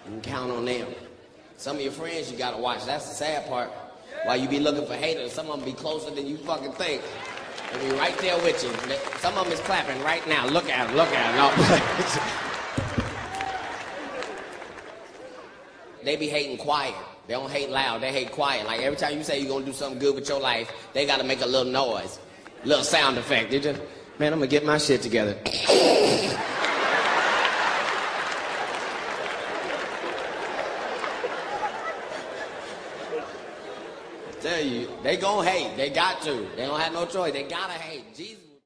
You can count on them. Some of your friends you gotta watch. That's the sad part. While you be looking for haters, some of them be closer than you fucking think. They be right there with you. Some of them is clapping right now. Look at them, look at them. No. They be hating quiet. They don't hate loud, they hate quiet. Like every time you say you're gonna do something good with your life, they gotta make a little noise. A little sound effect. They just, man, I'm gonna get my shit together. Tell you, they gonna hate. They got to. They don't have no choice. They gotta hate. Jesus.